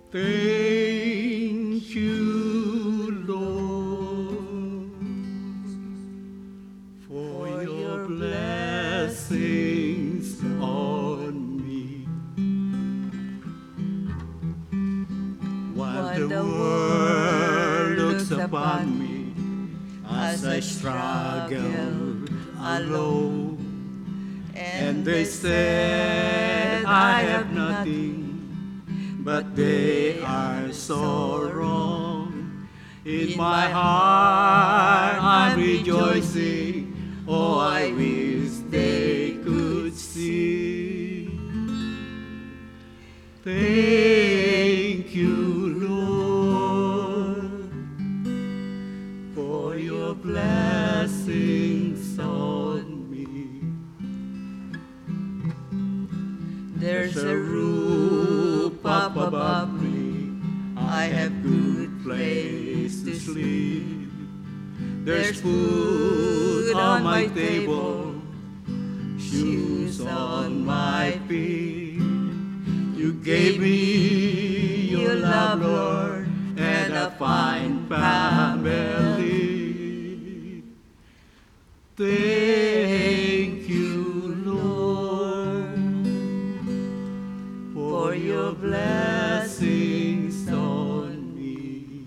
Thank you, Lord, for your blessings on me. While the world looks upon me as I struggle alone, and they said I have nothing, but they are so wrong. In my heart I'm rejoicing, oh, I wish they could see. Thank you, Lord, for your blessings on me. There's a roof up above me, I have good place to sleep. There's food on my table, shoes on my feet. You gave me your love, Lord, and a fine family. Thank you, Lord, for your blessings on me.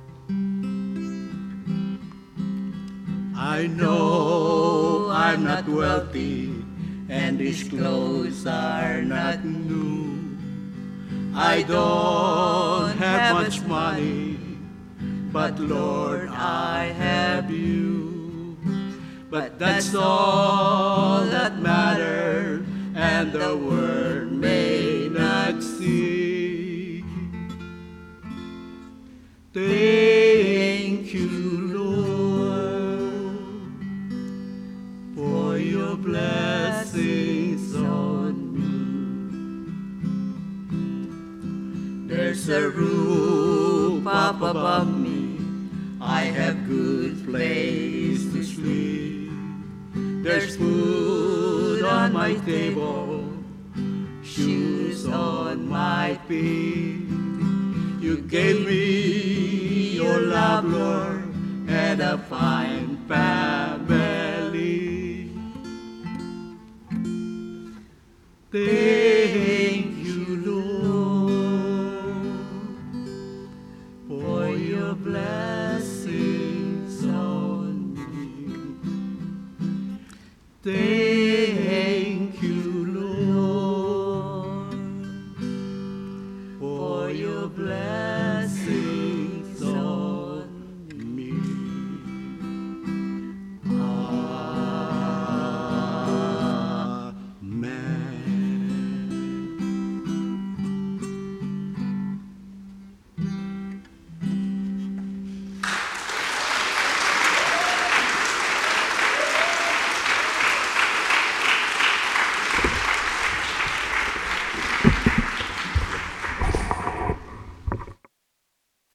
I know I'm not wealthy, and these clothes are not new. I don't have much money, but Lord, I have you. But that's all that matters, and the world may not see. Thank you, Lord, for your blessings on me. There's a roof up above me, I have good place to sleep. There's food on my table, shoes on my feet. You gave me your love, Lord, and a fine family. Thank you, Lord, for your blessings on me. Thank you, Lord, for your blessings.